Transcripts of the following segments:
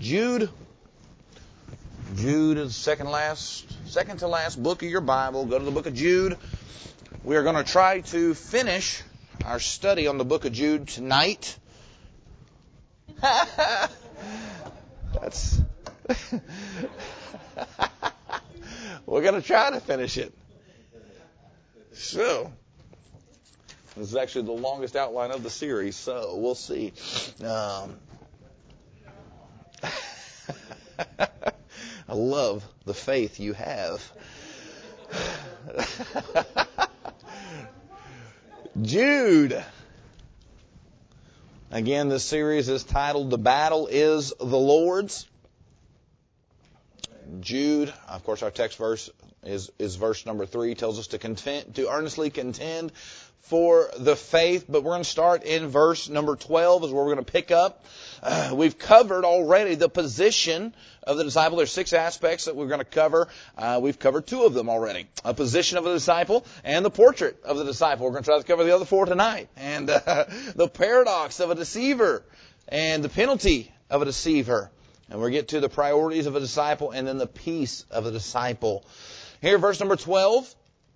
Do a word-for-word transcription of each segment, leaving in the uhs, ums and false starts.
Jude. Jude is the second last, second to last book of your Bible. Go to the book of Jude. We are going to try to finish our study on the book of Jude tonight. That's we're going to try to finish it. So, this is actually the longest outline of the series, so we'll see. Um, I love the faith you have. Jude. Again, this series is titled "The Battle is the Lord's." Jude, of course, our text verse is, is verse number three, tells us to contend, to earnestly contend for the faith. But we're going to start in verse number twelve is where we're going to pick up. Uh, we've covered already the position of the disciple. There's six aspects that we're going to cover. Uh, we've covered two of them already. A position of the disciple and the portrait of the disciple. We're going to try to cover the other four tonight. And uh, the paradox of a deceiver and the penalty of a deceiver. And we'll get to the priorities of a disciple and then the peace of a disciple. Here, verse number twelve,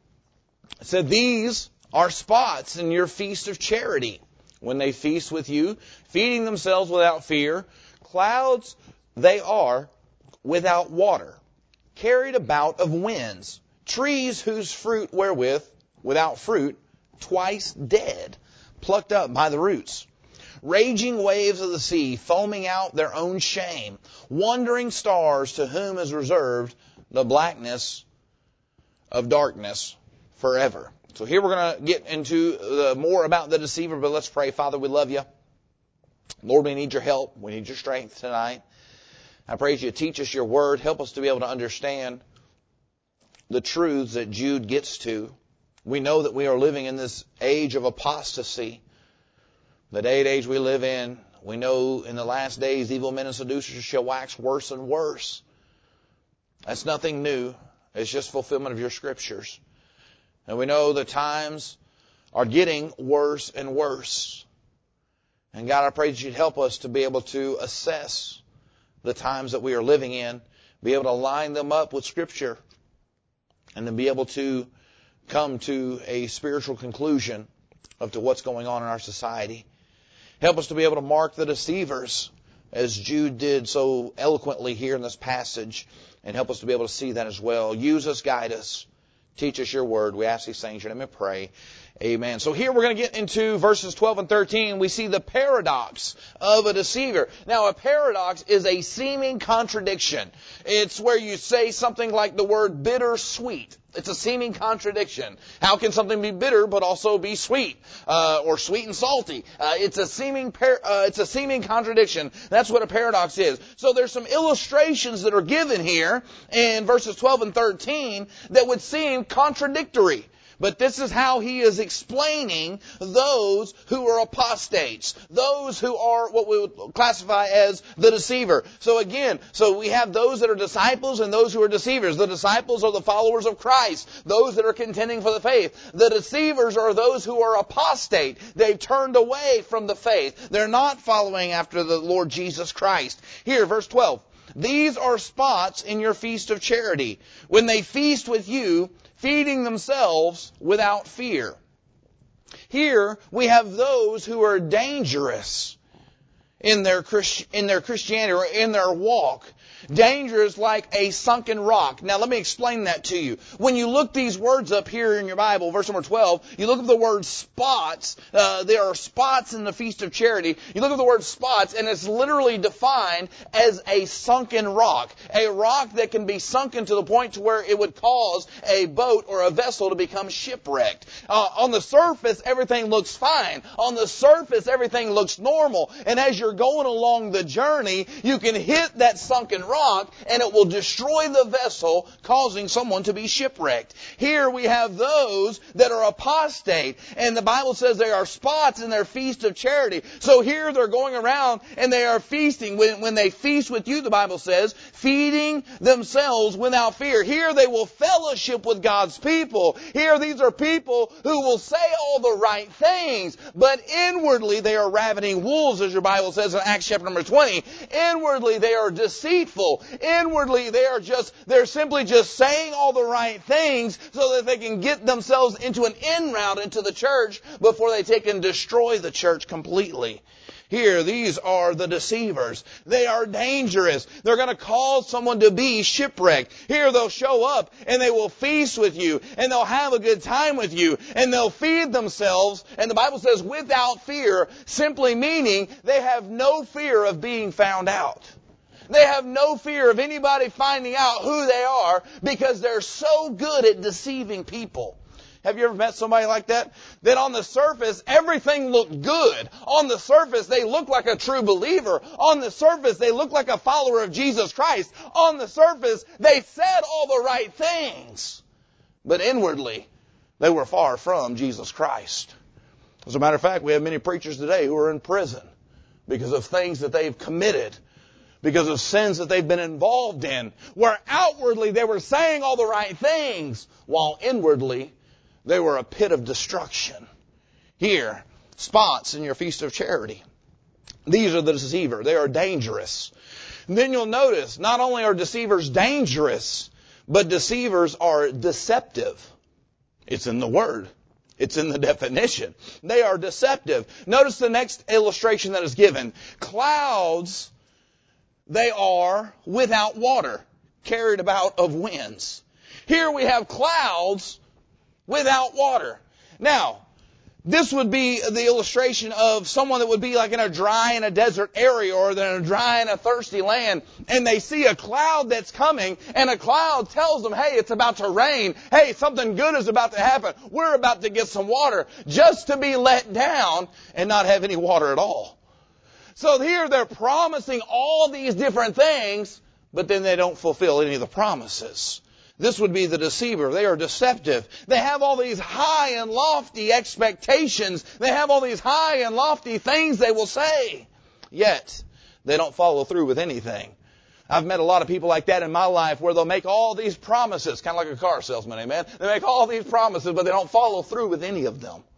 it said, "These are spots in your feast of charity, when they feast with you, feeding themselves without fear. Clouds they are without water, carried about of winds, trees whose fruit wherewith, without fruit, twice dead, plucked up by the roots. Raging waves of the sea, foaming out their own shame, wandering stars to whom is reserved the blackness of darkness forever." So here we're going to get into the, more about the deceiver, but let's pray. Father, we love you. Lord, we need your help. We need your strength tonight. I pray that you teach us your word. Help us to be able to understand the truths that Jude gets to. We know that we are living in this age of apostasy. The day and age we live in, we know in the last days evil men and seducers shall wax worse and worse. That's nothing new. It's just fulfillment of your scriptures. And we know the times are getting worse and worse. And God, I pray that you'd help us to be able to assess the times that we are living in, be able to line them up with Scripture, and then be able to come to a spiritual conclusion of to what's going on in our society. Help us to be able to mark the deceivers, as Jude did so eloquently here in this passage, and help us to be able to see that as well. Use us, guide us. Teach us your word. We ask these things in your name and pray. Amen. So here we're going to get into verses twelve and thirteen. We see the paradox of a deceiver. Now, a paradox is a seeming contradiction. It's where you say something like the word bitter-sweet. It's a seeming contradiction. How can something be bitter but also be sweet, uh, or sweet and salty? Uh, it's a seeming par- uh, it's a seeming contradiction. That's what a paradox is. So there's some illustrations that are given here in verses twelve and thirteen that would seem contradictory. But this is how he is explaining those who are apostates, those who are what we would classify as the deceiver. So again, so we have those that are disciples and those who are deceivers. The disciples are the followers of Christ, those that are contending for the faith. The deceivers are those who are apostate. They've turned away from the faith. They're not following after the Lord Jesus Christ. Here, verse twelve. "These are spots in your feast of charity, when they feast with you, feeding themselves without fear." Here we have those who are dangerous in their Christ, in their Christianity or in their walk. Dangerous like a sunken rock. Now let me explain that to you. When you look these words up here in your Bible, verse number twelve, you look at the word spots. Uh, there are spots in the Feast of Charity. You look at the word spots and it's literally defined as a sunken rock. A rock that can be sunken to the point to where it would cause a boat or a vessel to become shipwrecked. Uh, on the surface, everything looks fine. On the surface, everything looks normal. And as you're going along the journey, you can hit that sunken rock and it will destroy the vessel, causing someone to be shipwrecked. Here we have those that are apostate, and the Bible says there are spots in their feast of charity. So here they're going around and they are feasting. When, when they feast with you, the Bible says, feeding themselves without fear. Here they will fellowship with God's people. Here these are people who will say all the right things, but inwardly they are ravening wolves, as your Bible says says in Acts chapter number twenty, inwardly they are deceitful. Inwardly they are just, they're simply just saying all the right things so that they can get themselves into an in route into the church before they take and destroy the church completely. Here, these are the deceivers. They are dangerous. They're going to cause someone to be shipwrecked. Here, they'll show up and they will feast with you and they'll have a good time with you and they'll feed themselves. And the Bible says without fear, simply meaning they have no fear of being found out. They have no fear of anybody finding out who they are because they're so good at deceiving people. Have you ever met somebody like that? That on the surface, everything looked good. On the surface, they look like a true believer. On the surface, they look like a follower of Jesus Christ. On the surface, they said all the right things. But inwardly, they were far from Jesus Christ. As a matter of fact, we have many preachers today who are in prison because of things that they've committed, because of sins that they've been involved in, where outwardly they were saying all the right things, while inwardly they were a pit of destruction. Here, spots in your feast of charity. These are the deceiver. They are dangerous. And then you'll notice, not only are deceivers dangerous, but deceivers are deceptive. It's in the word. It's in the definition. They are deceptive. Notice the next illustration that is given. Clouds, they are without water, carried about of winds. Here we have clouds without water. Now, this would be the illustration of someone that would be like in a dry and a desert area or in a dry and a thirsty land, and they see a cloud that's coming, and a cloud tells them, hey, it's about to rain. Hey, something good is about to happen. We're about to get some water, just to be let down and not have any water at all. So here they're promising all these different things, but then they don't fulfill any of the promises. This would be the deceiver. They are deceptive. They have all these high and lofty expectations. They have all these high and lofty things they will say. Yet, they don't follow through with anything. I've met a lot of people like that in my life where they'll make all these promises, kind of like a car salesman, amen? They make all these promises, but they don't follow through with any of them.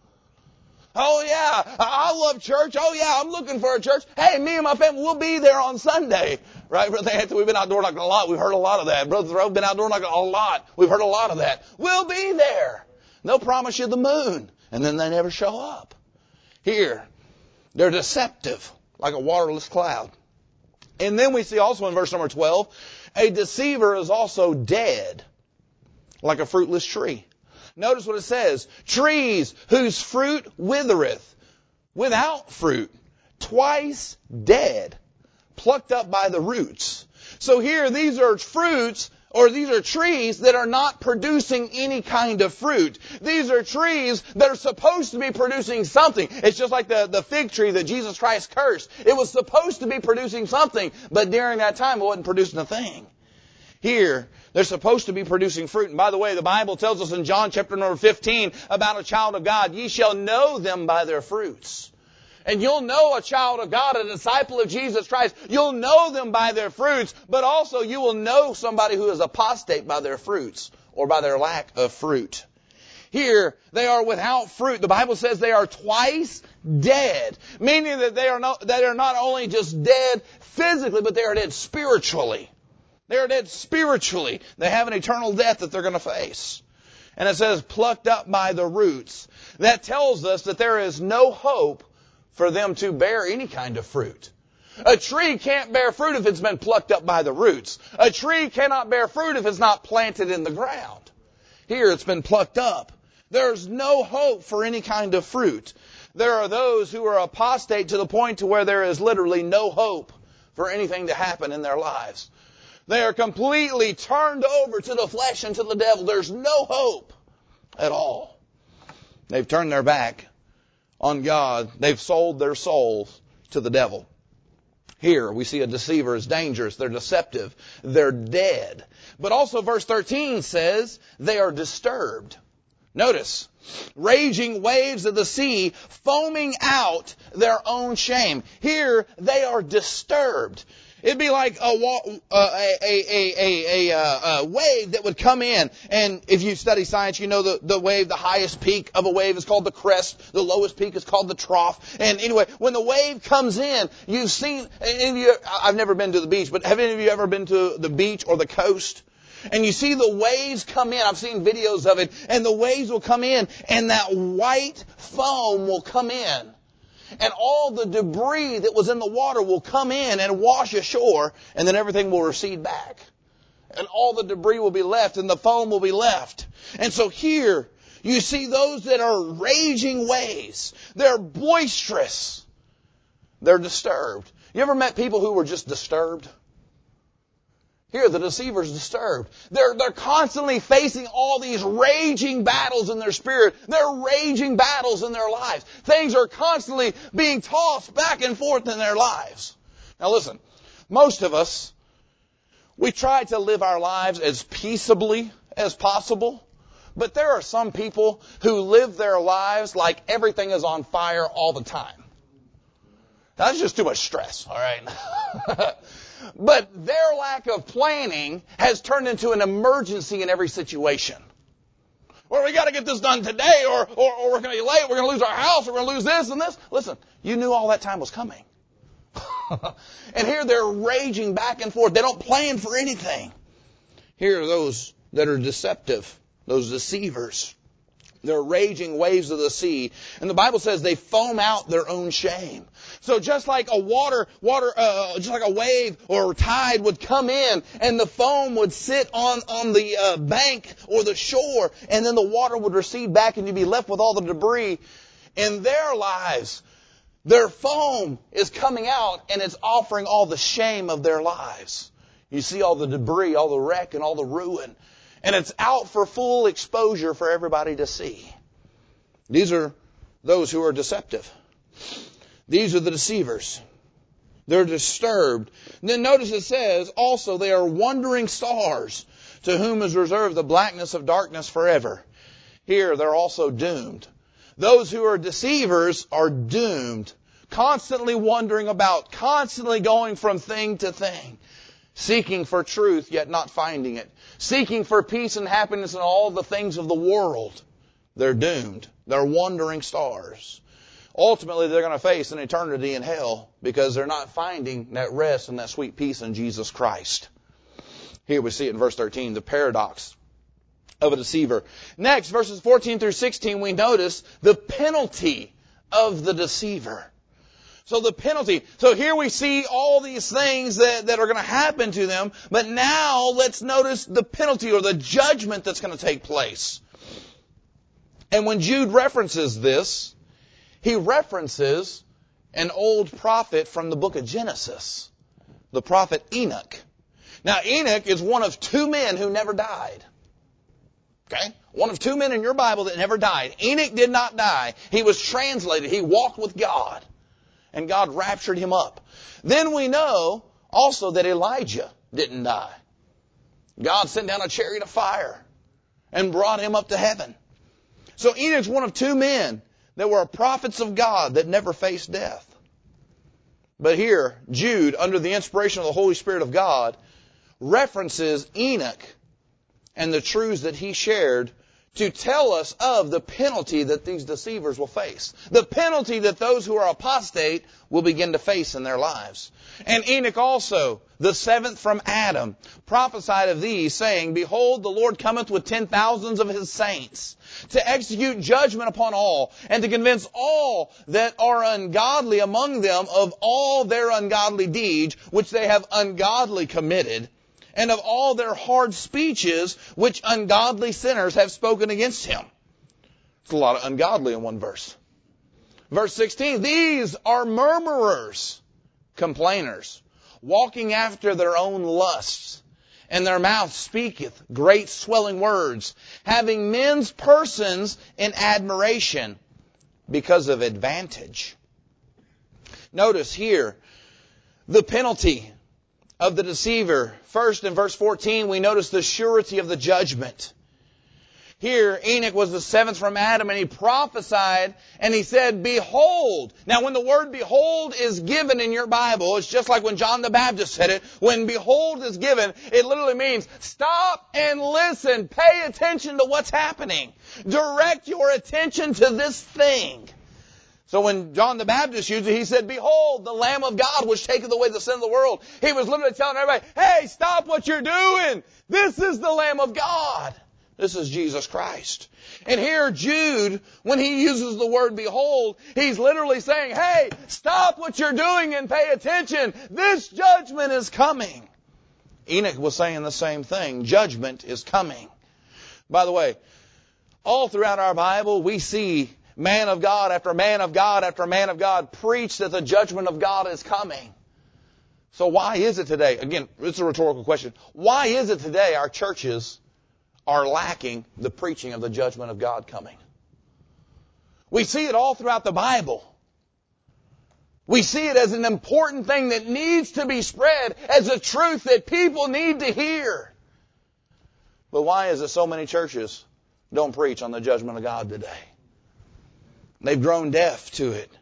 Oh yeah, I love church. Oh yeah, I'm looking for a church. Hey, me and my family, we'll be there on Sunday. Right, Brother Anthony, we've been outdoor knocking a lot. We've heard a lot of that. Brother Thoreau, been outdoor knocking a lot. We've heard a lot of that. We'll be there. They'll promise you the moon, and then they never show up. Here, they're deceptive, like a waterless cloud. And then we see also in verse number twelve, a deceiver is also dead, like a fruitless tree. Notice what it says. Trees whose fruit withereth, without fruit, twice dead, plucked up by the roots. So here these are fruits, or these are trees that are not producing any kind of fruit. These are trees that are supposed to be producing something. It's just like the, the fig tree that Jesus Christ cursed. It was supposed to be producing something, but during that time it wasn't producing a thing. Here, they're supposed to be producing fruit. And by the way, the Bible tells us in John chapter number fifteen about a child of God. Ye shall know them by their fruits. And you'll know a child of God, a disciple of Jesus Christ. You'll know them by their fruits, but also you will know somebody who is apostate by their fruits or by their lack of fruit. Here, they are without fruit. The Bible says they are twice dead, meaning that they are not, they are not only just dead physically, but they are dead spiritually. They are dead spiritually. They have an eternal death that they're going to face. And it says, plucked up by the roots. That tells us that there is no hope for them to bear any kind of fruit. A tree can't bear fruit if it's been plucked up by the roots. A tree cannot bear fruit if it's not planted in the ground. Here it's been plucked up. There's no hope for any kind of fruit. There are those who are apostate to the point to where there is literally no hope for anything to happen in their lives. They are completely turned over to the flesh and to the devil. There's no hope at all. They've turned their back on God. They've sold their souls to the devil. Here we see a deceiver is dangerous. They're deceptive. They're dead. But also verse thirteen says they are disturbed. Notice, raging waves of the sea, foaming out their own shame. Here they are disturbed. It'd be like a, wa- uh, a, a, a, a, a, uh, a wave that would come in. And if you study science, you know the, the wave, the highest peak of a wave is called the crest. The lowest peak is called the trough. And anyway, when the wave comes in, you've seen, and you, I've never been to the beach, but have any of you ever been to the beach or the coast? And you see the waves come in. I've seen videos of it. And the waves will come in, and that white foam will come in. And all the debris that was in the water will come in and wash ashore, and then everything will recede back. And all the debris will be left, and the foam will be left. And so here, you see those that are raging waves. They're boisterous. They're disturbed. You ever met people who were just disturbed? Here, the deceiver's disturbed. They're, they're constantly facing all these raging battles in their spirit. They're raging battles in their lives. Things are constantly being tossed back and forth in their lives. Now listen, most of us, we try to live our lives as peaceably as possible. But there are some people who live their lives like everything is on fire all the time. That's just too much stress, all right? But their lack of planning has turned into an emergency in every situation. Well, we got to get this done today, or, or, or we're going to be late, we're going to lose our house, we're going to lose this and this. Listen, you knew all that time was coming. And here they're raging back and forth. They don't plan for anything. Here are those that are deceptive, those deceivers. They're raging waves of the sea. And the Bible says they foam out their own shame. So just like a water, water, uh, just like a wave or a tide would come in and the foam would sit on, on the uh, bank or the shore, and then the water would recede back and you'd be left with all the debris. In their lives, their foam is coming out and it's offering all the shame of their lives. You see all the debris, all the wreck and all the ruin. And it's out for full exposure for everybody to see. These are those who are deceptive. These are the deceivers. They're disturbed. And then notice it says, also they are wandering stars, to whom is reserved the blackness of darkness forever. Here they're also doomed. Those who are deceivers are doomed. Constantly wandering about, constantly going from thing to thing. Seeking for truth, yet not finding it. Seeking for peace and happiness in all the things of the world. They're doomed. They're wandering stars. Ultimately, they're going to face an eternity in hell because they're not finding that rest and that sweet peace in Jesus Christ. Here we see it in verse thirteen, the paradox of a deceiver. Next, verses fourteen through sixteen, we notice the penalty of the deceiver. So the penalty. So here we see all these things that, that are going to happen to them. But now let's notice the penalty or the judgment that's going to take place. And when Jude references this, he references an old prophet from the book of Genesis. The prophet Enoch. Now Enoch is one of two men who never died. Okay? One of two men in your Bible that never died. Enoch did not die. He was translated. He walked with God. And God raptured him up. Then we know also that Elijah didn't die. God sent down a chariot of fire and brought him up to heaven. So Enoch's one of two men that were prophets of God that never faced death. But here, Jude, under the inspiration of the Holy Spirit of God, references Enoch and the truths that he shared to tell us of the penalty that these deceivers will face. The penalty that those who are apostate will begin to face in their lives. And Enoch also, the seventh from Adam, prophesied of these, saying, Behold, the Lord cometh with ten thousands of his saints, to execute judgment upon all, and to convince all that are ungodly among them of all their ungodly deeds, which they have ungodly committed, and of all their hard speeches which ungodly sinners have spoken against him. It's a lot of ungodly in one verse. Verse sixteen, these are murmurers, complainers, walking after their own lusts, and their mouth speaketh great swelling words, having men's persons in admiration because of advantage. Notice here the penalty of the deceiver. First, in verse fourteen, we notice the surety of the judgment. Here, Enoch was the seventh from Adam, and he prophesied, and he said, behold. Now, when the word behold is given in your Bible, it's just like when John the Baptist said it. When behold is given, it literally means stop and listen. Pay attention to what's happening. Direct your attention to this thing. So when John the Baptist used it, he said, behold, the Lamb of God which taketh away the sin of the world. He was literally telling everybody, hey, stop what you're doing. This is the Lamb of God. This is Jesus Christ. And here Jude, when he uses the word behold, he's literally saying, hey, stop what you're doing and pay attention. This judgment is coming. Enoch was saying the same thing. Judgment is coming. By the way, all throughout our Bible, we see man of God after man of God after man of God preach that the judgment of God is coming. So why is it today? Again, it's a rhetorical question. Why is it today our churches are lacking the preaching of the judgment of God coming? We see it all throughout the Bible. We see it as an important thing that needs to be spread, as a truth that people need to hear. But why is it so many churches don't preach on the judgment of God today? They've grown deaf to it.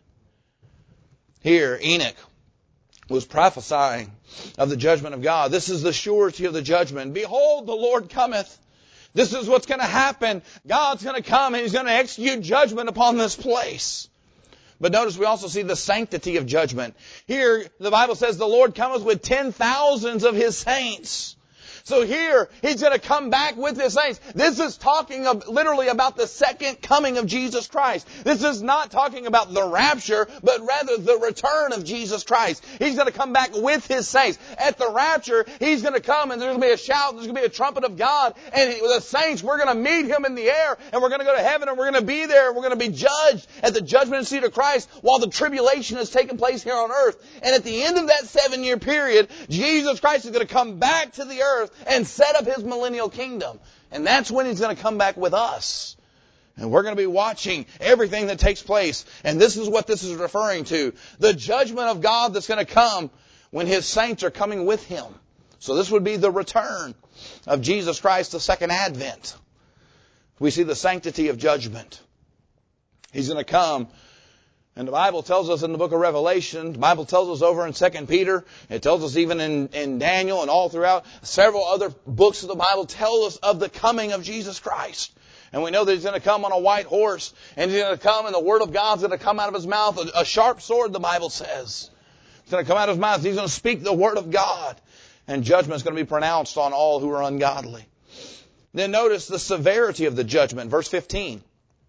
Here, Enoch was prophesying of the judgment of God. This is the surety of the judgment. Behold, the Lord cometh. This is what's going to happen. God's going to come and He's going to execute judgment upon this place. But notice we also see the sanctity of judgment. Here, the Bible says the Lord cometh with ten thousands of His saints. So here, He's going to come back with His saints. This is talking of, literally about the second coming of Jesus Christ. This is not talking about the rapture, but rather the return of Jesus Christ. He's going to come back with His saints. At the rapture, He's going to come and there's going to be a shout, there's going to be a trumpet of God, and the saints, we're going to meet Him in the air, and we're going to go to heaven, and we're going to be there, and we're going to be judged at the judgment seat of Christ while the tribulation is taking place here on earth. And at the end of that seven-year period, Jesus Christ is going to come back to the earth and set up His millennial kingdom. And that's when He's going to come back with us. And we're going to be watching everything that takes place. And this is what this is referring to. The judgment of God that's going to come when His saints are coming with Him. So this would be the return of Jesus Christ, the second advent. We see the sanctity of judgment. He's going to come. And the Bible tells us in the book of Revelation, the Bible tells us over in Second Peter, it tells us even in, in Daniel and all throughout, several other books of the Bible tell us of the coming of Jesus Christ. And we know that He's going to come on a white horse, and He's going to come, and the Word of God's going to come out of His mouth, a, a sharp sword, the Bible says. It's going to come out of His mouth. He's going to speak the Word of God, and judgment is going to be pronounced on all who are ungodly. Then notice the severity of the judgment, verse fifteen.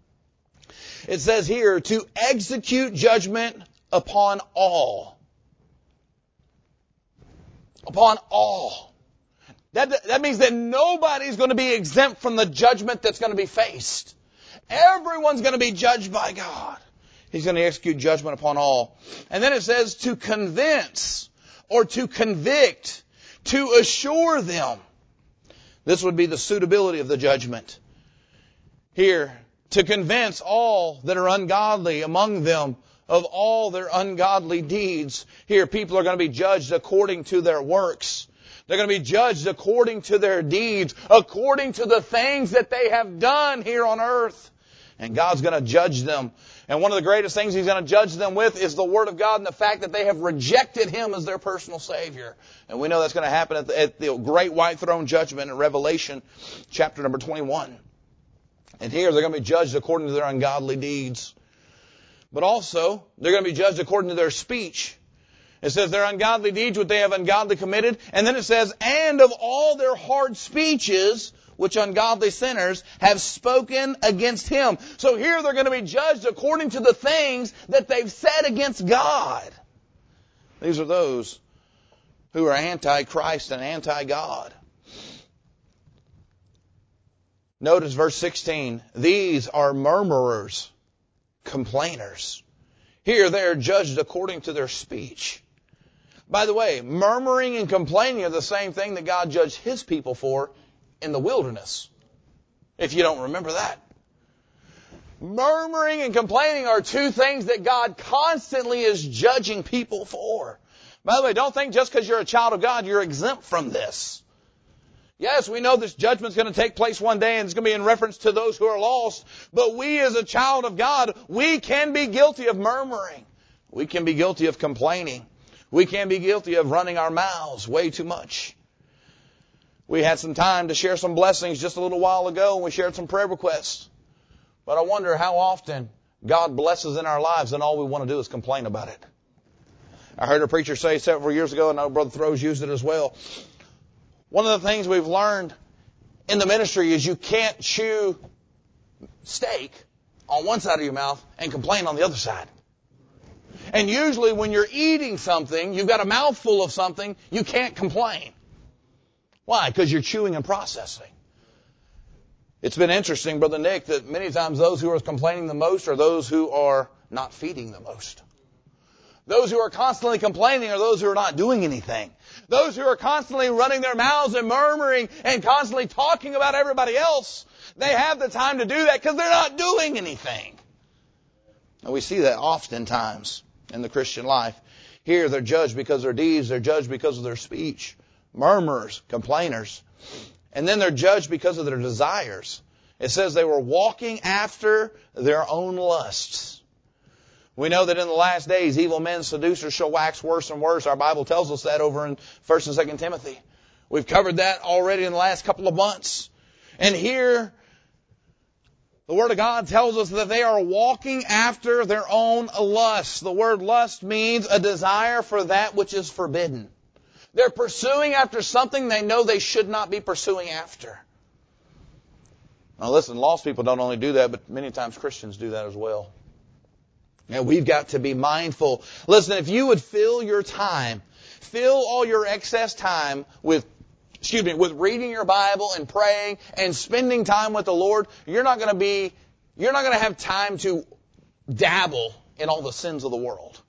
It says here, to execute judgment upon all. Upon all. That, that means that nobody's going to be exempt from the judgment that's going to be faced. Everyone's going to be judged by God. He's going to execute judgment upon all. And then it says to convince or to convict, to assure them. This would be the suitability of the judgment. Here, to convince all that are ungodly among them of all their ungodly deeds. Here, people are going to be judged according to their works. They're going to be judged according to their deeds, according to the things that they have done here on earth. And God's going to judge them. And one of the greatest things He's going to judge them with is the Word of God and the fact that they have rejected Him as their personal Savior. And we know that's going to happen at the, at the great white throne judgment in Revelation chapter number twenty-one. And here they're going to be judged according to their ungodly deeds. But also, they're going to be judged according to their speech. It says their ungodly deeds, what they have ungodly committed. And then it says, and of all their hard speeches, which ungodly sinners have spoken against Him. So here they're going to be judged according to the things that they've said against God. These are those who are anti-Christ and anti-God. Notice verse sixteen. These are murmurers, complainers. Here they are judged according to their speech. By the way, murmuring and complaining are the same thing that God judged His people for in the wilderness. If you don't remember that. Murmuring and complaining are two things that God constantly is judging people for. By the way, don't think just because you're a child of God, you're exempt from this. Yes, we know this judgment's going to take place one day and it's going to be in reference to those who are lost. But we as a child of God, we can be guilty of murmuring. We can be guilty of complaining. We can be guilty of running our mouths way too much. We had some time to share some blessings just a little while ago and we shared some prayer requests. But I wonder how often God blesses in our lives and all we want to do is complain about it. I heard a preacher say several years ago, and I know Brother Throws used it as well. One of the things we've learned in the ministry is you can't chew steak on one side of your mouth and complain on the other side. And usually when you're eating something, you've got a mouthful of something, you can't complain. Why? Because you're chewing and processing. It's been interesting, Brother Nick, that many times those who are complaining the most are those who are not feeding the most. Those who are constantly complaining are those who are not doing anything. Those who are constantly running their mouths and murmuring and constantly talking about everybody else, they have the time to do that because they're not doing anything. And we see that oftentimes in the Christian life. Here they're judged because of their deeds. They're judged because of their speech. Murmurers, complainers. And then they're judged because of their desires. It says they were walking after their own lusts. We know that in the last days, evil men, seducers shall wax worse and worse. Our Bible tells us that over in First and Second Timothy. We've covered that already in the last couple of months. And here, the Word of God tells us that they are walking after their own lust. The word lust means a desire for that which is forbidden. They're pursuing after something they know they should not be pursuing after. Now listen, lost people don't only do that, but many times Christians do that as well. Now we've got to be mindful. Listen, if you would fill your time, fill all your excess time with, excuse me, with reading your Bible and praying and spending time with the Lord, you're not going to be, you're not going to have time to dabble in all the sins of the world.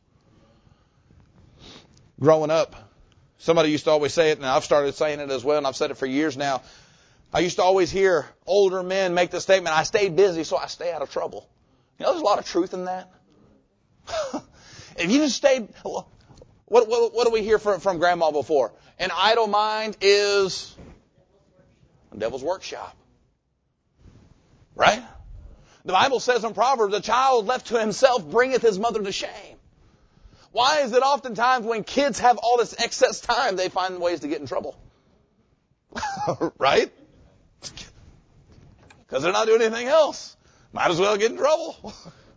Growing up, somebody used to always say it, and I've started saying it as well, and I've said it for years now. I used to always hear older men make the statement, I stayed busy so I stay out of trouble. You know, there's a lot of truth in that. If you just stayed, what, what, what do we hear from, from Grandma before? An idle mind is a devil's workshop. Right? The Bible says in Proverbs, a child left to himself bringeth his mother to shame. Why is it oftentimes when kids have all this excess time, they find ways to get in trouble? Right? Because they're not doing anything else. Might as well get in trouble.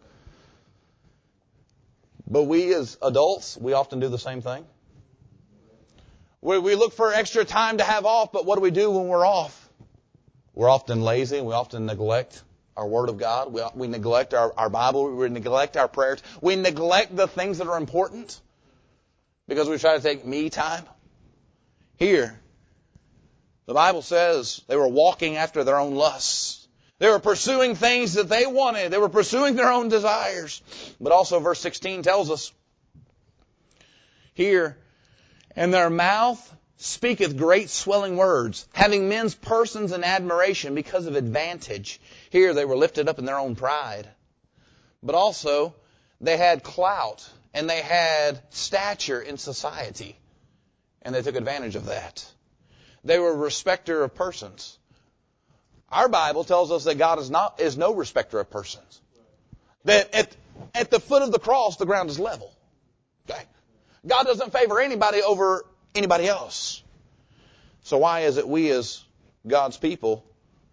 But we as adults, we often do the same thing. We, we look for extra time to have off, but what do we do when we're off? We're often lazy. We often neglect our Word of God. We, we neglect our, our Bible. We neglect our prayers. We neglect the things that are important because we try to take me time. Here, the Bible says they were walking after their own lusts. They were pursuing things that they wanted. They were pursuing their own desires. But also verse sixteen tells us here, and their mouth speaketh great swelling words, having men's persons in admiration because of advantage. Here they were lifted up in their own pride. But also they had clout and they had stature in society. And they took advantage of that. They were a respecter of persons. Our Bible tells us that God is not is no respecter of persons. That at, at the foot of the cross, the ground is level. Okay? God doesn't favor anybody over anybody else. So why is it we as God's people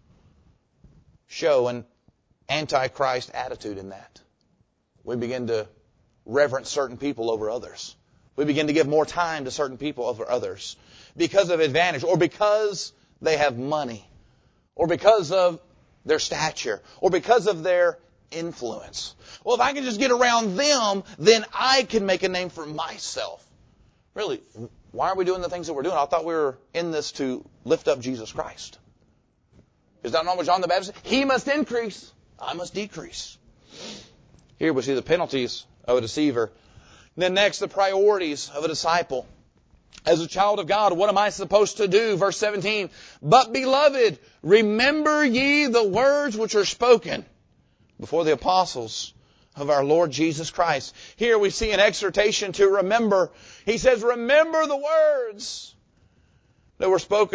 show an antichrist attitude in that? We begin to reverence certain people over others. We begin to give more time to certain people over others because of advantage or because they have money. Or because of their stature. Or because of their influence. Well, if I can just get around them, then I can make a name for myself. Really, why are we doing the things that we're doing? I thought we were in this to lift up Jesus Christ. Is that not what John the Baptist said? He must increase. I must decrease. Here we see the penalties of a deceiver. And then next, the priorities of a disciple. As a child of God, what am I supposed to do? Verse seventeen, but beloved, remember ye the words which are spoken before the apostles of our Lord Jesus Christ. Here we see an exhortation to remember. He says, remember the words that were spoken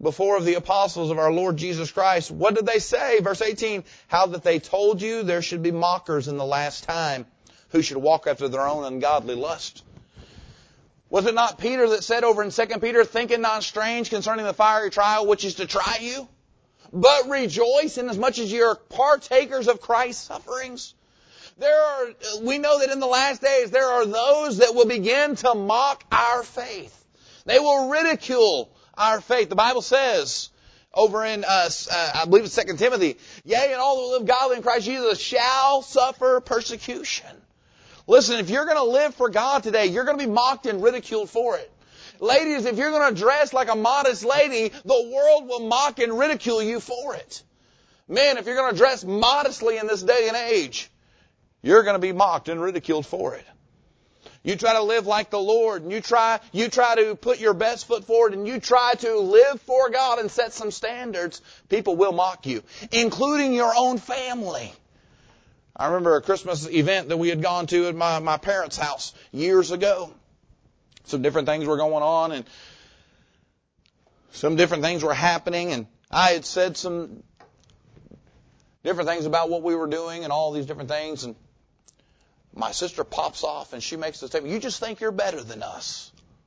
before of the apostles of our Lord Jesus Christ. What did they say? Verse eighteen, how that they told you there should be mockers in the last time who should walk after their own ungodly lust. Was it not Peter that said over in Second Peter, think it not strange concerning the fiery trial which is to try you, but rejoice inasmuch as you are partakers of Christ's sufferings? There are, we know that in the last days there are those that will begin to mock our faith. They will ridicule our faith. The Bible says over in, uh, uh, I believe it's Second Timothy, yea, and all that live godly in Christ Jesus shall suffer persecution. Listen, if you're going to live for God today, you're going to be mocked and ridiculed for it. Ladies, if you're going to dress like a modest lady, the world will mock and ridicule you for it. Men, if you're going to dress modestly in this day and age, you're going to be mocked and ridiculed for it. You try to live like the Lord, and you try, you try to put your best foot forward, and you try to live for God and set some standards, people will mock you, including your own family. I remember a Christmas event that we had gone to at my, my parents' house years ago. Some different things were going on, and some different things were happening, and I had said some different things about what we were doing and all these different things, and my sister pops off and she makes the statement, you just think you're better than us.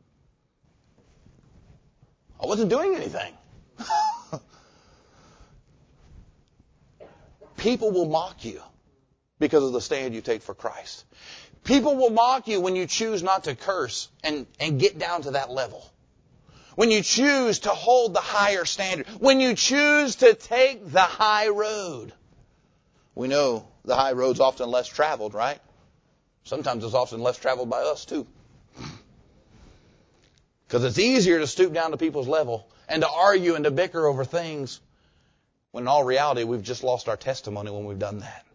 I wasn't doing anything. People will mock you because of the stand you take for Christ. People will mock you when you choose not to curse and, and get down to that level. When you choose to hold the higher standard. When you choose to take the high road. We know the high road's often less traveled, right? Sometimes it's often less traveled by us, too. Because it's easier to stoop down to people's level and to argue and to bicker over things when in all reality we've just lost our testimony when we've done that.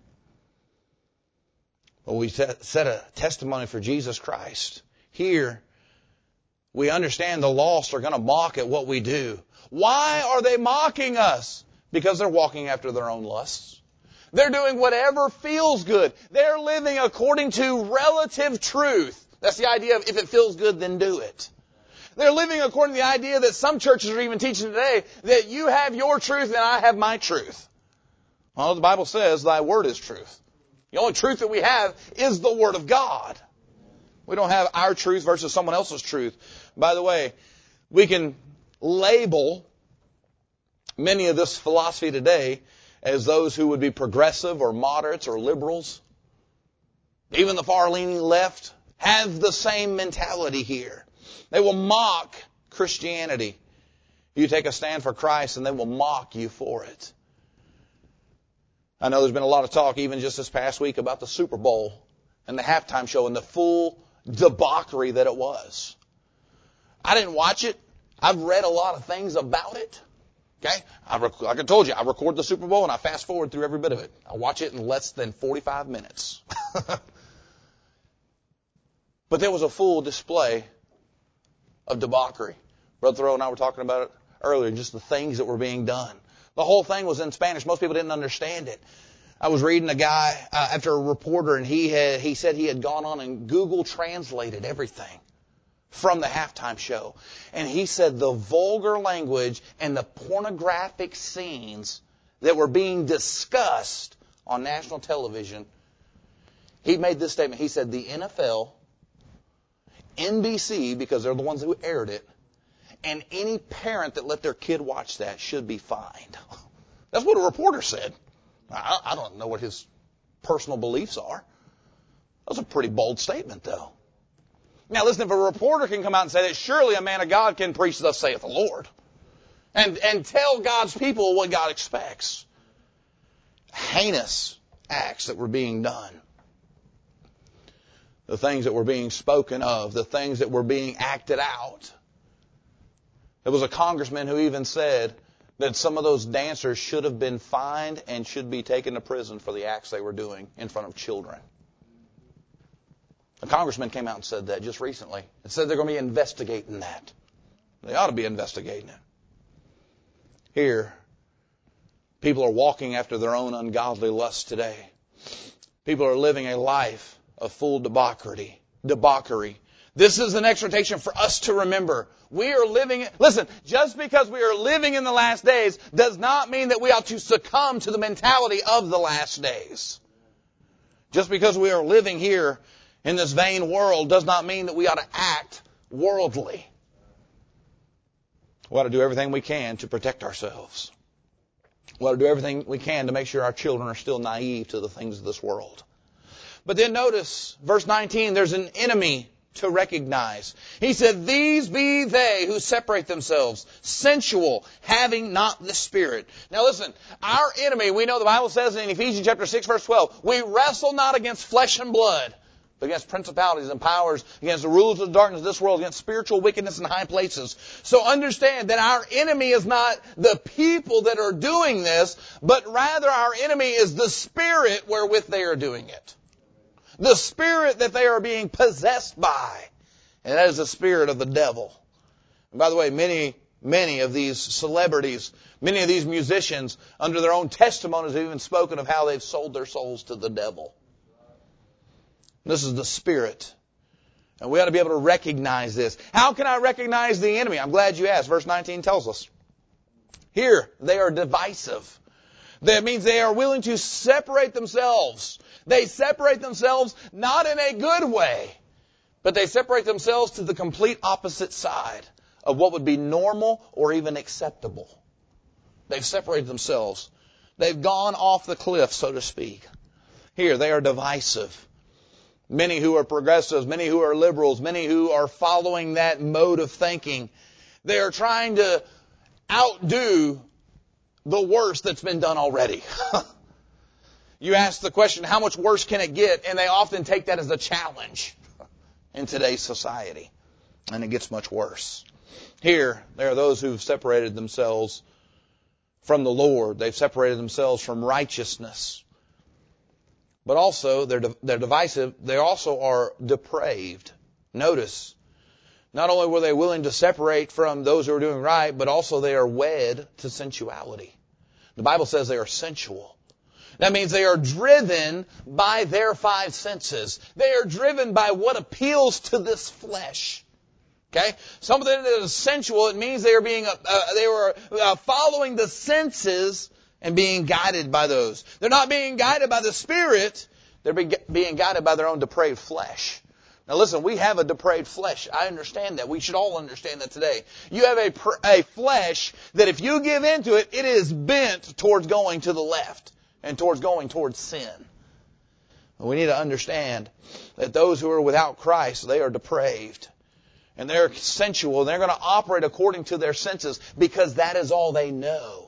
When we set a testimony for Jesus Christ, here we understand the lost are going to mock at what we do. Why are they mocking us? Because they're walking after their own lusts. They're doing whatever feels good. They're living according to relative truth. That's the idea of if it feels good, then do it. They're living according to the idea that some churches are even teaching today that you have your truth and I have my truth. Well, the Bible says thy word is truth. The only truth that we have is the Word of God. We don't have our truth versus someone else's truth. By the way, we can label many of this philosophy today as those who would be progressive or moderates or liberals. Even the far-leaning left have the same mentality here. They will mock Christianity. You take a stand for Christ and they will mock you for it. I know there's been a lot of talk even just this past week about the Super Bowl and the halftime show and the full debauchery that it was. I didn't watch it. I've read a lot of things about it. Okay? I rec- like I told you, I record the Super Bowl and I fast forward through every bit of it. I watch it in less than forty-five minutes. But there was a full display of debauchery. Brother Thoreau and I were talking about it earlier, just the things that were being done. The whole thing was in Spanish. Most people didn't understand it. I was reading a guy uh, after a reporter, and he had he said he had gone on and Google translated everything from the halftime show. And he said the vulgar language and the pornographic scenes that were being discussed on national television, he made this statement. He said the N F L, N B C, because they're the ones who aired it, and any parent that let their kid watch that should be fined. That's what a reporter said. I, I don't know what his personal beliefs are. That was a pretty bold statement, though. Now, listen, if a reporter can come out and say that, surely a man of God can preach thus saith the Lord. And, and tell God's people what God expects. Heinous acts that were being done. The things that were being spoken of. The things that were being acted out. There was a congressman who even said that some of those dancers should have been fined and should be taken to prison for the acts they were doing in front of children. A congressman came out and said that just recently. And said they're going to be investigating that. They ought to be investigating it. Here, people are walking after their own ungodly lusts today. People are living a life of full debauchery. Debauchery. This is an exhortation for us to remember. We are living, listen, just because we are living in the last days does not mean that we ought to succumb to the mentality of the last days. Just because we are living here in this vain world does not mean that we ought to act worldly. We ought to do everything we can to protect ourselves. We ought to do everything we can to make sure our children are still naive to the things of this world. But then notice, verse nineteen, there's an enemy to recognize. He said, these be they who separate themselves, sensual, having not the Spirit. Now listen, our enemy, we know the Bible says in Ephesians chapter six, verse twelve, we wrestle not against flesh and blood, but against principalities and powers, against the rulers of the darkness of this world, against spiritual wickedness in high places. So understand that our enemy is not the people that are doing this, but rather our enemy is the spirit wherewith they are doing it. The spirit that they are being possessed by. And that is the spirit of the devil. And by the way, many, many of these celebrities, many of these musicians, under their own testimonies, have even spoken of how they've sold their souls to the devil. This is the spirit. And we ought to be able to recognize this. How can I recognize the enemy? I'm glad you asked. Verse nineteen tells us. Here, they are divisive. That means they are willing to separate themselves. They separate themselves not in a good way, but they separate themselves to the complete opposite side of what would be normal or even acceptable. They've separated themselves. They've gone off the cliff, so to speak. Here, they are divisive. Many who are progressives, many who are liberals, many who are following that mode of thinking, they are trying to outdo the worst that's been done already. You ask the question, how much worse can it get? And they often take that as a challenge in today's society. And it gets much worse. Here, there are those who've separated themselves from the Lord. They've separated themselves from righteousness. But also, they're, they're divisive. They also are depraved. Notice, not only were they willing to separate from those who are doing right, but also they are wed to sensuality. The Bible says they are sensual. That means they are driven by their five senses. They are driven by what appeals to this flesh. Okay? Something that is sensual, it means they are being, uh, they were uh, following the senses and being guided by those. They're not being guided by the Spirit. They're being guided by their own depraved flesh. Now listen, we have a depraved flesh. I understand that. We should all understand that today. You have a, a flesh that if you give into it, it is bent towards going to the left and towards going towards sin. We need to understand that those who are without Christ, they are depraved. And they're sensual. And they're going to operate according to their senses because that is all they know.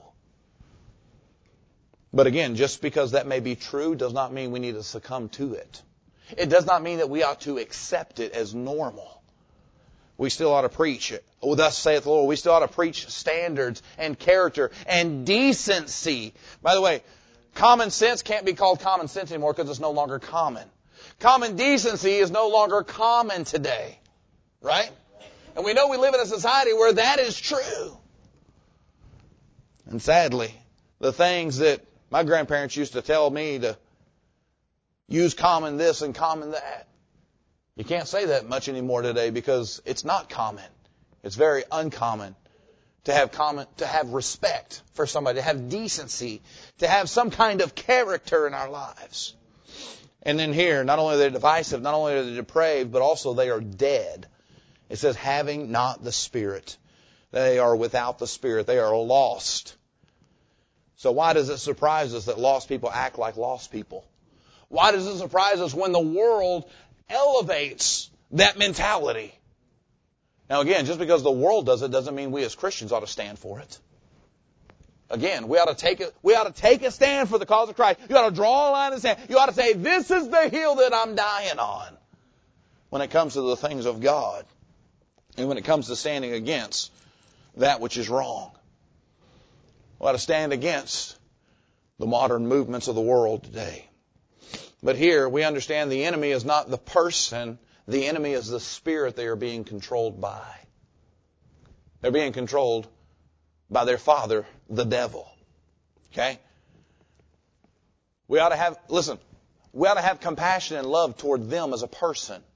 But again, just because that may be true does not mean we need to succumb to it. It does not mean that we ought to accept it as normal. We still ought to preach it. Oh, thus saith the Lord. We still ought to preach standards and character and decency. By the way, common sense can't be called common sense anymore because it's no longer common. Common decency is no longer common today. Right? And we know we live in a society where that is true. And sadly, the things that my grandparents used to tell me to use common this and common that. You can't say that much anymore today because it's not common. It's very uncommon to have common, to have respect for somebody, to have decency, to have some kind of character in our lives. And then here, not only are they divisive, not only are they depraved, but also they are dead. It says, having not the Spirit. They are without the Spirit. They are lost. So why does it surprise us that lost people act like lost people? Why does it surprise us when the world elevates that mentality? Now again, just because the world does it doesn't mean we as Christians ought to stand for it. Again, we ought to take it, we ought to take a stand for the cause of Christ. You ought to draw a line in the sand. You ought to say, this is the hill that I'm dying on when it comes to the things of God and when it comes to standing against that which is wrong. We ought to stand against the modern movements of the world today. But here we understand the enemy is not the person. The enemy is the spirit they are being controlled by. They're being controlled by their father, the devil. Okay? We ought to have, listen, we ought to have compassion and love toward them as a person.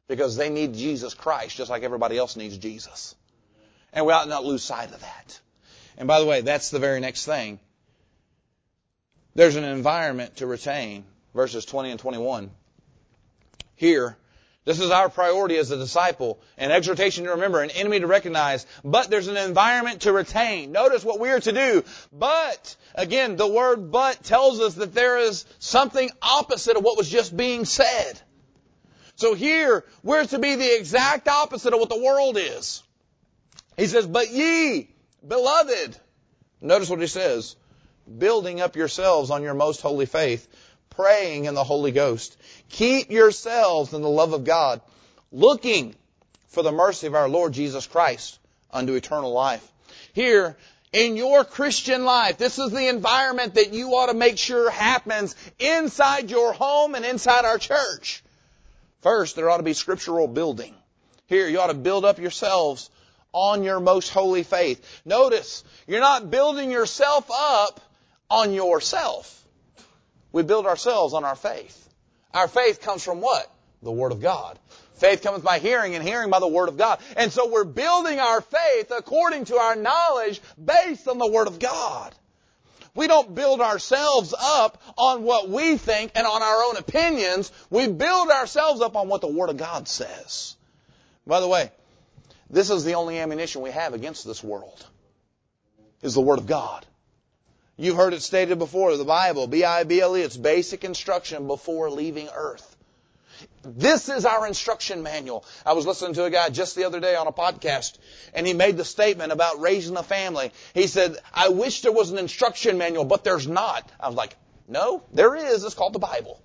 because they need Jesus Christ just like everybody else needs Jesus. And we ought not lose sight of that. And by the way, that's the very next thing. There's an environment to retain, verses twenty and twenty-one. Here, this is our priority as a disciple, an exhortation to remember, an enemy to recognize, but there's an environment to retain. Notice what we are to do. But, again, the word but tells us that there is something opposite of what was just being said. So here, we're to be the exact opposite of what the world is. He says, but ye, beloved, notice what he says, building up yourselves on your most holy faith, praying in the Holy Ghost. Keep yourselves in the love of God, looking for the mercy of our Lord Jesus Christ unto eternal life. Here, in your Christian life, this is the environment that you ought to make sure happens inside your home and inside our church. First, there ought to be scriptural building. Here, you ought to build up yourselves on your most holy faith. Notice, you're not building yourself up on yourself. We build ourselves on our faith. Our faith comes from what? The Word of God. Faith comes by hearing, and hearing by the Word of God. And so we're building our faith according to our knowledge based on the Word of God. We don't build ourselves up on what we think and on our own opinions. We build ourselves up on what the Word of God says. By the way, this is the only ammunition we have against this world, is the Word of God. You've heard it stated before, the Bible, B I B L E, it's basic instruction before leaving earth. This is our instruction manual. I was listening to a guy just the other day on a podcast, and he made the statement about raising a family. He said, I wish there was an instruction manual, but there's not. I was like, no, there is. It's called the Bible.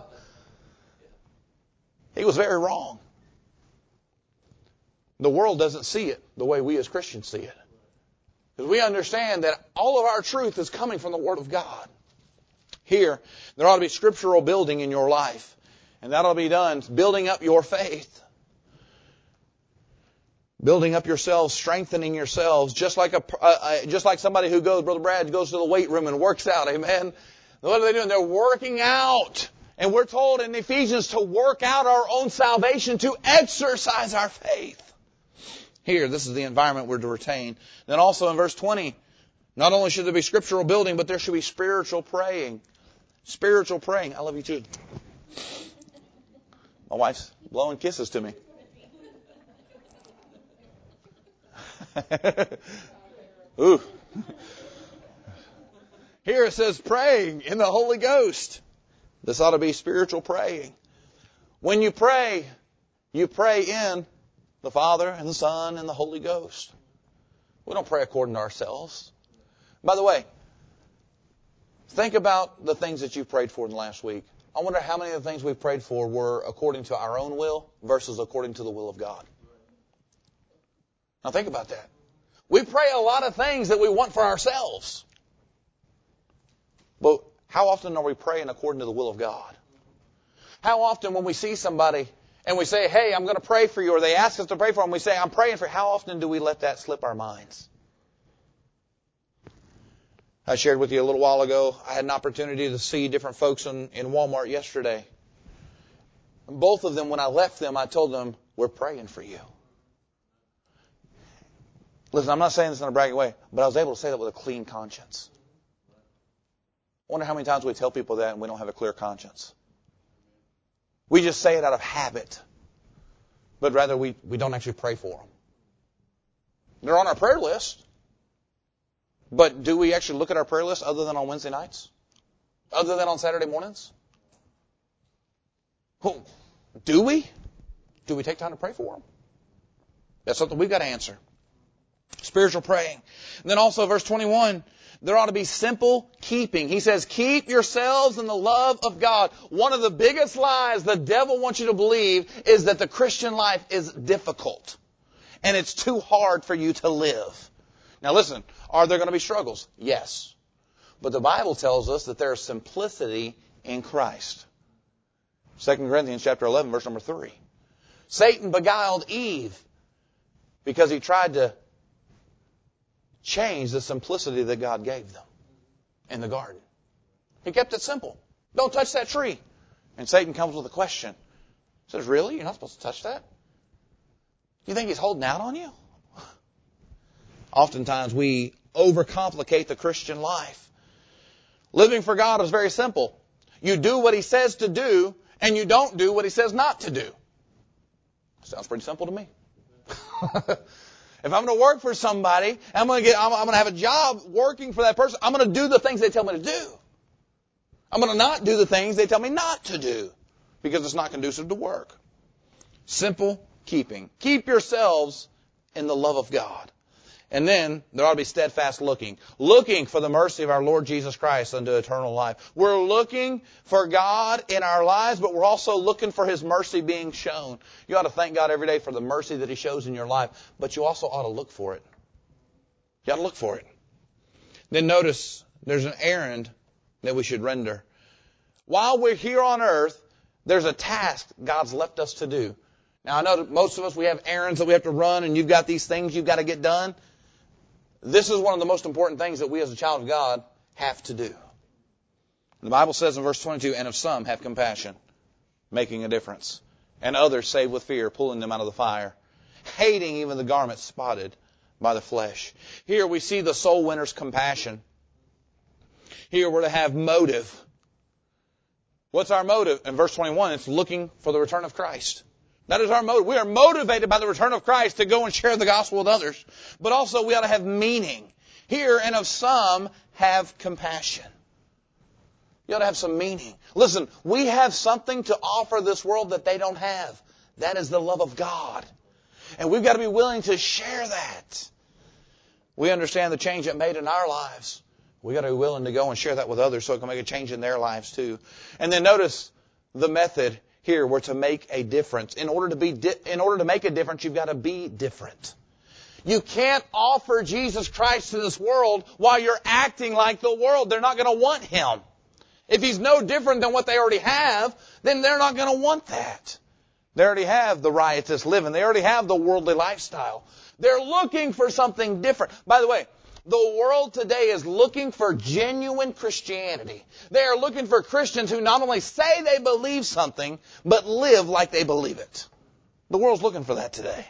He was very wrong. The world doesn't see it the way we as Christians see it. Because we understand that all of our truth is coming from the Word of God. Here, there ought to be scriptural building in your life. And that ought to be done building up your faith. Building up yourselves, strengthening yourselves, just like a uh, just like somebody who goes, Brother Brad goes to the weight room and works out, amen? What are they doing? They're working out. And we're told in Ephesians to work out our own salvation, to exercise our faith. Here, this is the environment we're to retain. Then also in verse twenty, not only should there be scriptural building, but there should be spiritual praying. Spiritual praying. I love you too. My wife's blowing kisses to me. Ooh. Here it says praying in the Holy Ghost. This ought to be spiritual praying. When you pray, you pray in the Father and the Son and the Holy Ghost. We don't pray according to ourselves. By the way, think about the things that you've prayed for in the last week. I wonder how many of the things we've prayed for were according to our own will versus according to the will of God. Now think about that. We pray a lot of things that we want for ourselves. But how often are we praying according to the will of God? How often when we see somebody and we say, hey, I'm going to pray for you, or they ask us to pray for them, we say, I'm praying for you, how often do we let that slip our minds? I shared with you a little while ago, I had an opportunity to see different folks in, in Walmart yesterday. And both of them, when I left them, I told them, we're praying for you. Listen, I'm not saying this in a bragging way, but I was able to say that with a clean conscience. I wonder how many times we tell people that and we don't have a clear conscience. We just say it out of habit, but rather we, we don't actually pray for them. They're on our prayer list. But do we actually look at our prayer list other than on Wednesday nights? Other than on Saturday mornings? Do we? Do we take time to pray for them? That's something we've got to answer. Spiritual praying. And then also verse twenty-one, there ought to be simple keeping. He says, keep yourselves in the love of God. One of the biggest lies the devil wants you to believe is that the Christian life is difficult. And it's too hard for you to live. Now listen, are there going to be struggles? Yes. But the Bible tells us that there is simplicity in Christ. Second Corinthians chapter eleven, verse number three. Satan beguiled Eve because he tried to change the simplicity that God gave them in the garden. He kept it simple. Don't touch that tree. And Satan comes with a question. He says, really? You're not supposed to touch that? You think He's holding out on you? Oftentimes we overcomplicate the Christian life. Living for God is very simple. You do what He says to do, and you don't do what He says not to do. Sounds pretty simple to me. If I'm going to work for somebody, I'm going to get, I'm, I'm going to have a job working for that person. I'm going to do the things they tell me to do. I'm going to not do the things they tell me not to do because it's not conducive to work. Simple keeping. Keep yourselves in the love of God. And then there ought to be steadfast looking. Looking for the mercy of our Lord Jesus Christ unto eternal life. We're looking for God in our lives, but we're also looking for His mercy being shown. You ought to thank God every day for the mercy that He shows in your life, but you also ought to look for it. You ought to look for it. Then notice there's an errand that we should render. While we're here on earth, there's a task God's left us to do. Now I know that most of us, we have errands that we have to run, and you've got these things you've got to get done. This is one of the most important things that we as a child of God have to do. The Bible says in verse twenty-two, and of some have compassion, making a difference, and others save with fear, pulling them out of the fire, hating even the garment spotted by the flesh. Here we see the soul winner's compassion. Here we're to have motive. What's our motive? In verse twenty-one, it's looking for the return of Christ. That is our motive. We are motivated by the return of Christ to go and share the gospel with others. But also we ought to have meaning. Here, and of some have compassion. You ought to have some meaning. Listen, we have something to offer this world that they don't have. That is the love of God. And we've got to be willing to share that. We understand the change it made in our lives. We've got to be willing to go and share that with others so it can make a change in their lives too. And then notice the method. Here, we're to make a difference. In order to be, di- in order to make a difference, you've got to be different. You can't offer Jesus Christ to this world while you're acting like the world. They're not going to want Him. If He's no different than what they already have, then they're not going to want that. They already have the riotous living. They already have the worldly lifestyle. They're looking for something different. By the way, the world today is looking for genuine Christianity. They are looking for Christians who not only say they believe something, but live like they believe it. The world's looking for that today.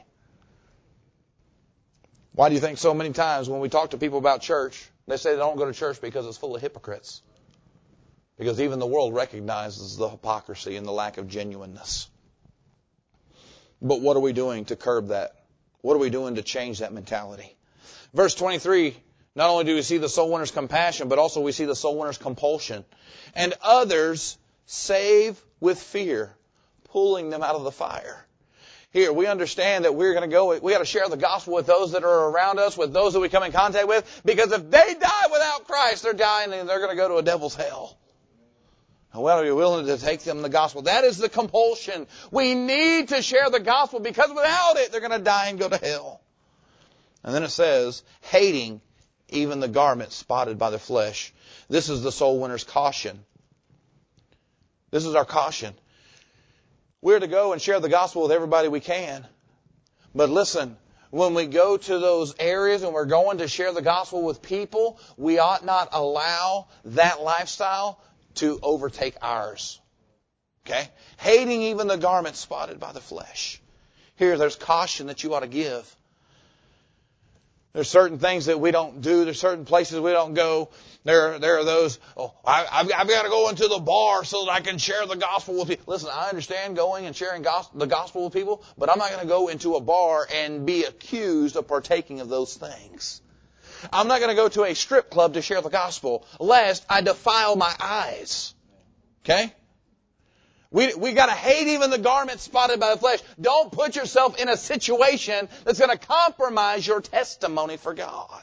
Why do you think so many times when we talk to people about church, they say they don't go to church because it's full of hypocrites? Because even the world recognizes the hypocrisy and the lack of genuineness. But what are we doing to curb that? What are we doing to change that mentality? Verse twenty-three, not only do we see the soul winner's compassion, but also we see the soul winner's compulsion. And others save with fear, pulling them out of the fire. Here, we understand that we're going to go, we got to share the gospel with those that are around us, with those that we come in contact with, because if they die without Christ, they're dying and they're going to go to a devil's hell. And we ought to be willing to take them the gospel. That is the compulsion. We need to share the gospel because without it, they're going to die and go to hell. And then it says, hating even the garment spotted by the flesh. This is the soul winner's caution. This is our caution. We're to go and share the gospel with everybody we can. But listen, when we go to those areas and we're going to share the gospel with people, we ought not allow that lifestyle to overtake ours. Okay? Hating even the garment spotted by the flesh. Here, there's caution that you ought to give. There's certain things that we don't do. There's certain places we don't go. There, there are those, oh, I, I've, I've got to go into the bar so that I can share the gospel with people. Listen, I understand going and sharing gospel, the gospel with people, but I'm not going to go into a bar and be accused of partaking of those things. I'm not going to go to a strip club to share the gospel, lest I defile my eyes. Okay? We we got to hate even the garment spotted by the flesh. Don't put yourself in a situation that's going to compromise your testimony for God.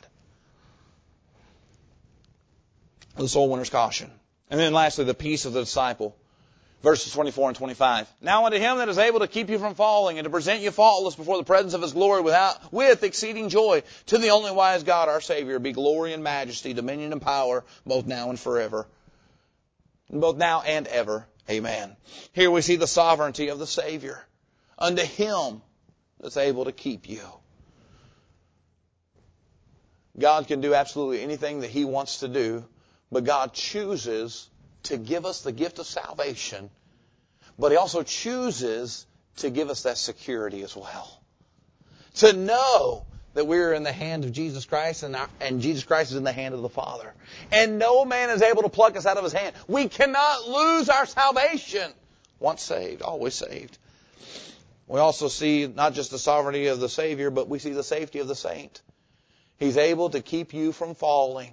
The soul winner's caution. And then lastly, the peace of the disciple. Verses twenty-four and twenty-five. Now unto Him that is able to keep you from falling and to present you faultless before the presence of His glory without, with exceeding joy, to the only wise God our Savior, be glory and majesty, dominion and power, both now and forever. Both now and ever. Amen. Here we see the sovereignty of the Savior. Unto Him that's able to keep you. God can do absolutely anything that He wants to do, but God chooses to give us the gift of salvation But He also chooses to give us that security as well. To know that we're in the hand of Jesus Christ and, our, and Jesus Christ is in the hand of the Father. And no man is able to pluck us out of His hand. We cannot lose our salvation. Once saved, always saved. We also see not just the sovereignty of the Savior, but we see the safety of the saint. He's able to keep you from falling.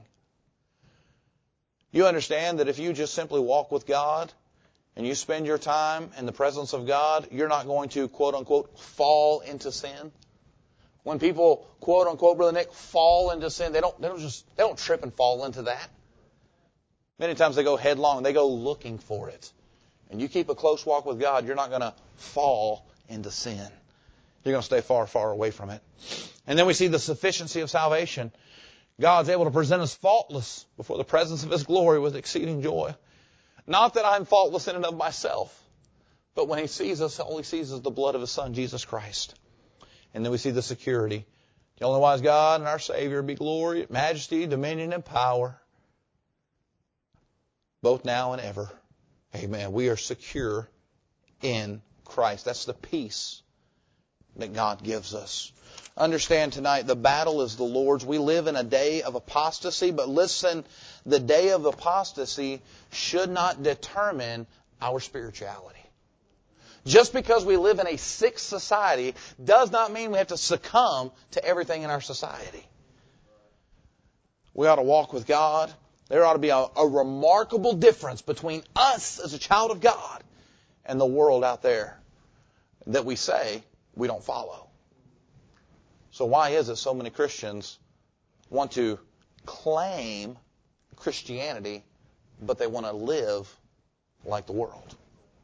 You understand that if you just simply walk with God and you spend your time in the presence of God, you're not going to, quote unquote, fall into sin. When people, quote unquote, Brother Nick, fall into sin, they don't, they don't just, they don't trip and fall into that. Many times they go headlong. They go looking for it. And you keep a close walk with God, you're not going to fall into sin. You're going to stay far, far away from it. And then we see the sufficiency of salvation. God's able to present us faultless before the presence of His glory with exceeding joy. Not that I'm faultless in and of myself, but when He sees us, all He sees is the blood of His Son, Jesus Christ. And then we see the security. The only wise God and our Savior be glory, majesty, dominion, and power, both now and ever. Amen. We are secure in Christ. That's the peace that God gives us. Understand tonight, the battle is the Lord's. We live in a day of apostasy, but listen, the day of apostasy should not determine our spirituality. Just because we live in a sick society does not mean we have to succumb to everything in our society. We ought to walk with God. There ought to be a, a remarkable difference between us as a child of God and the world out there that we say we don't follow. So why is it so many Christians want to claim Christianity, but they want to live like the world?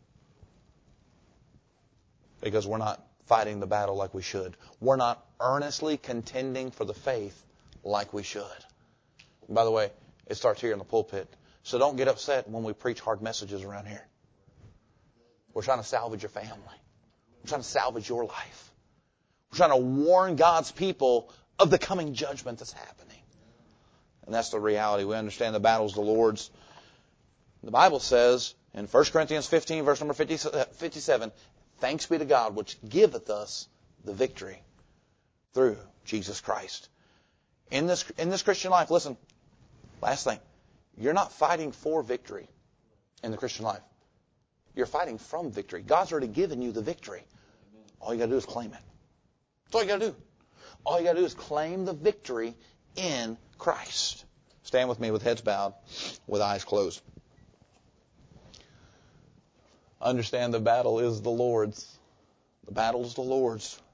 Because we're not fighting the battle like we should. We're not earnestly contending for the faith like we should. And by the way, it starts here in the pulpit. So don't get upset when we preach hard messages around here. We're trying to salvage your family. We're trying to salvage your life. We're trying to warn God's people of the coming judgment that's happening. And that's the reality. We understand the battle's the Lord's. The Bible says in First Corinthians fifteen, verse number fifty-seven, thanks be to God which giveth us the victory through Jesus Christ. In this, in this Christian life, listen, last thing, you're not fighting for victory in the Christian life. You're fighting from victory. God's already given you the victory. All you got to do is claim it. That's all you got to do. All you got to do is claim the victory in Christ. Stand with me with heads bowed, with eyes closed. Understand the battle is the Lord's. The battle is the Lord's.